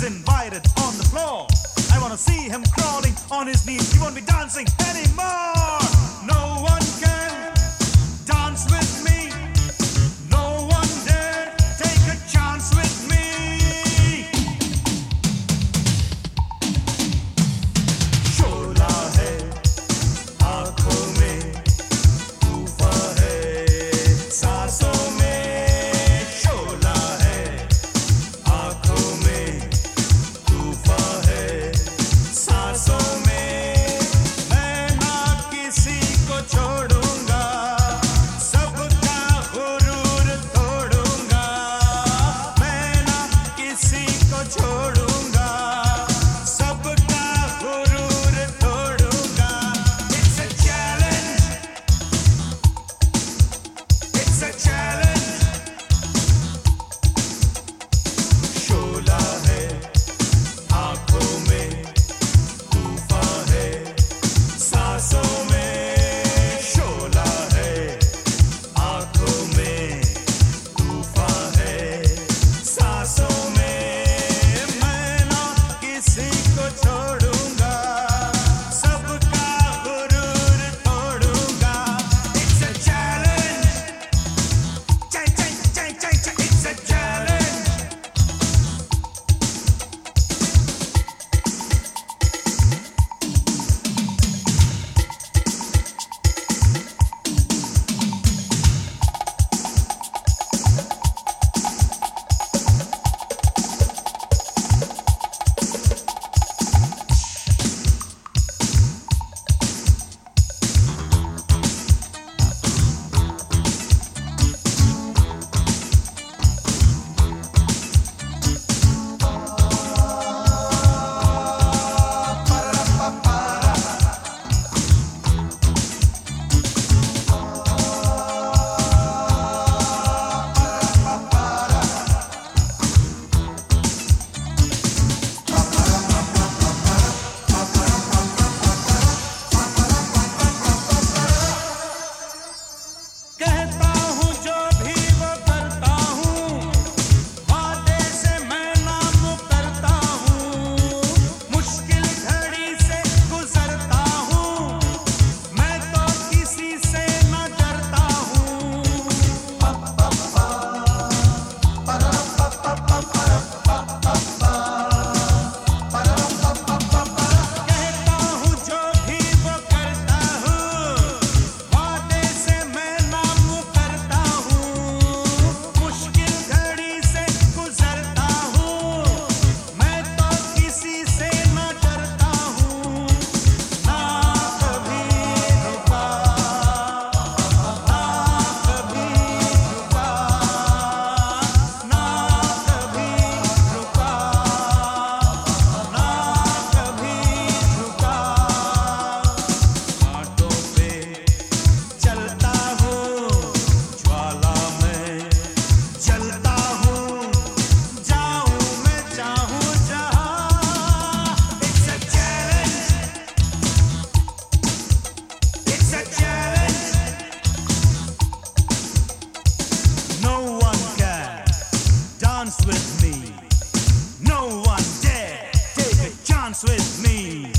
invited on the floor. I wanna see him crawling on his knees. He won't be dancing anymore. No one can dance with me. No one dare take a chance with me. शोला है आँखों में, तूफान है सांसों में. शोला है आँखों में, तूफान है सांसों में. मैं ना किसी को छोड़ूंगा, सबका गुरूर तोड़ूंगा. मैं ना किसी को छोड़ूंगा, सबका गुरूर तोड़ूंगा. It's a challenge. It's a challenge. शोला है आँखों में, तूफान है सांसों में. शोला है आँखों में, तूफान है सांसों में. मैं ना किसी को छोड़ूंगा, सबका गुरूर तोड़ूंगा. It's a challenge. It's a challenge. कहता हूँ जो भी वो करता हूँ, वादे से मैं ना मुकरता हूँ. मुश्किल घड़ी से गुजरता हूँ, मैं तो किसी से न डरता हूँ. कहता हूँ जो भी वो करता हूँ, वादे से मैं ना मुकरता हूँ. मुश्किल घड़ी से गुजरता हूँ, मैं तो किसी से न डरता हूँ. ना कभी रुका, ना कभी रुका, ना कभी रुका, ना कभी रुका. कांटों पे चलता हूँ, ज्वाला में जलता हूँ. जाऊँ मैं चाहूँ जहाँ. It's a challenge. It's a challenge. No one can dance with me. No one dare take a chance with me.